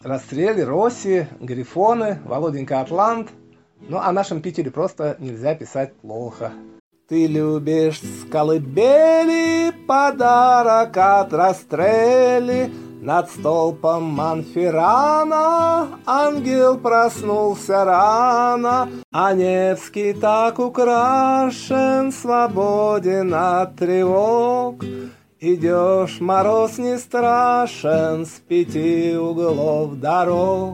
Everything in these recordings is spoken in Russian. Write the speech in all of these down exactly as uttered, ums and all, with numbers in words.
Расстрели, Росси, Грифоны, Володенька Атлант. Ну, о нашем Питере просто нельзя писать плохо. Ты любишь с колыбели подарок от Растрелли. Над столпом Монферрана ангел проснулся рано, а Невский так украшен, свободен от тревог. Идешь, мороз не страшен, с пяти углов дорог.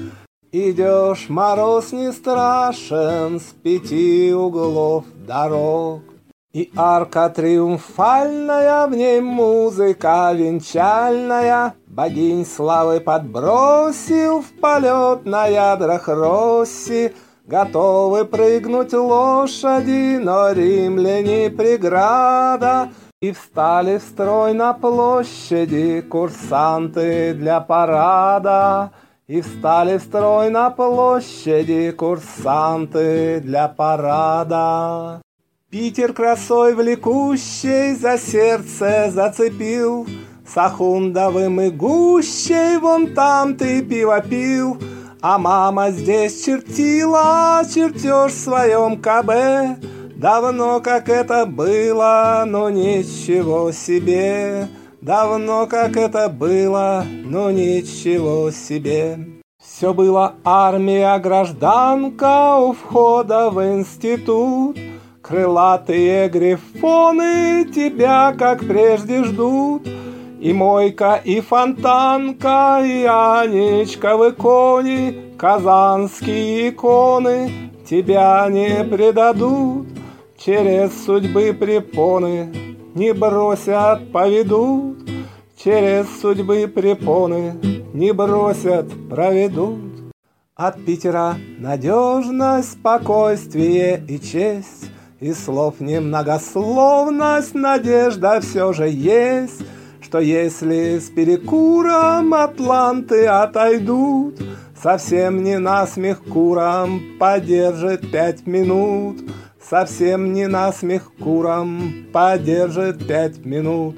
Идешь, мороз не страшен, с пяти углов дорог. И арка триумфальная, в ней музыка венчальная, богинь славы подбросил в полет на ядрах Росси. Готовы прыгнуть лошади, но римляне преграда. И встали в строй на площади курсанты для парада. И встали в строй на площади курсанты для парада. Питер красой влекущей за сердце зацепил, с Ахундовым и гущей вон там ты пиво пил. А мама здесь чертила чертеж в своем КБ. Давно как это было, но ничего себе. Давно как это было, но ничего себе. Все было армия, гражданка у входа в институт. Крылатые грифоны тебя, как прежде, ждут. И мойка, и фонтанка, и Анечковы кони, казанские иконы тебя не предадут. Через судьбы препоны не бросят, поведут. Через судьбы препоны не бросят, проведут. От Питера надежность, спокойствие и честь, и слов немногословность, надежда все же есть, что если с перекуром атланты отойдут, совсем не насмех курам подержит пять минут. Совсем не насмех курам подержит пять минут.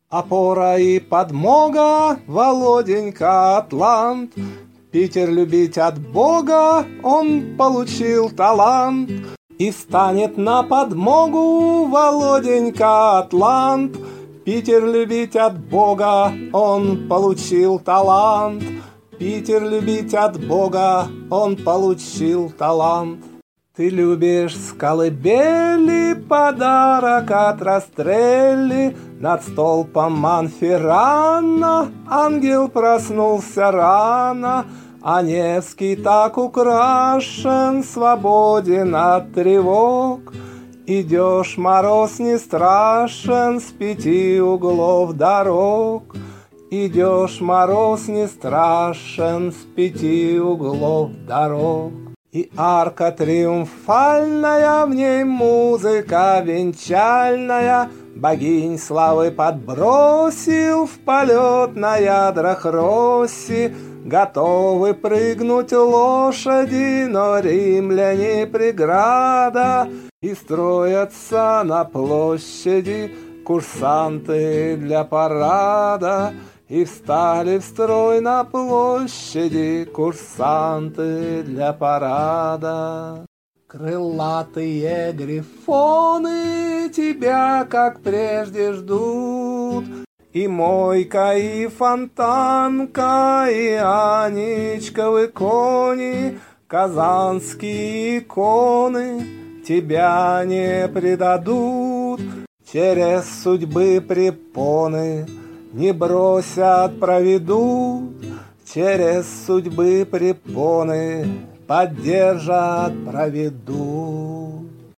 Опора и подмога, Володенька Атлант. Питер любить от Бога, он получил талант. И станет на подмогу Володенька Атлант. Питер любить от Бога, он получил талант. Питер любить от Бога, он получил талант. Ты любишь с колыбели подарок от Растрелли. Над столпом Монферрана ангел проснулся рано, а Невский так украшен, свободен от тревог. Идешь, мороз не страшен, с пяти углов дорог. Идешь, мороз не страшен, с пяти углов дорог. И арка триумфальная, в ней музыка венчальная, богинь славы подбросил в полет на ядрах Росси. Готовы прыгнуть лошади, но римляне преграда. И строятся на площади курсанты для парада. И встали в строй на площади курсанты для парада. Крылатые грифоны тебя, как прежде, ждут. И мойка, и фонтанка, и Анечковы кони, казанские иконы тебя не предадут. Через судьбы препоны не бросят, проведут. Через судьбы препоны поддержат, проведут.